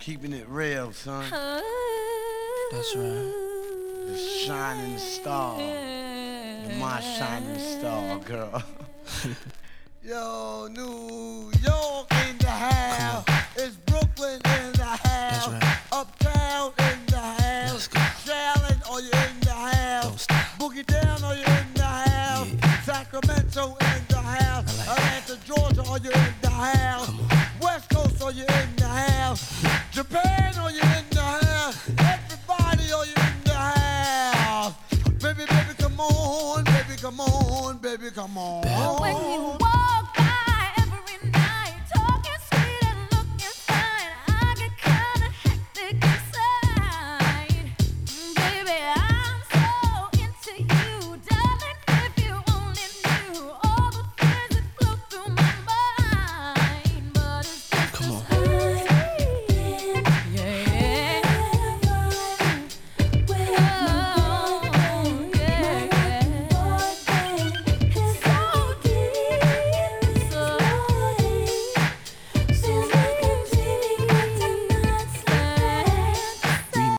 Keeping it real, son. That's right. The shining star. You're my shining star, girl. Yo, New York in the house. It's Brooklyn in the house. That's right. Uptown in the house. Let's go. Shaolin, are you in the house? Don't stop. Boogie down, are you in the house? Yeah. Sacramento in the house. I like Atlanta, Georgia, are you in the house? Come on. West Coast, are you in the house? Japan, are you in the house? Everybody, are you in the house? Baby, baby, come on, baby, come on, baby, come on. Bad When you walk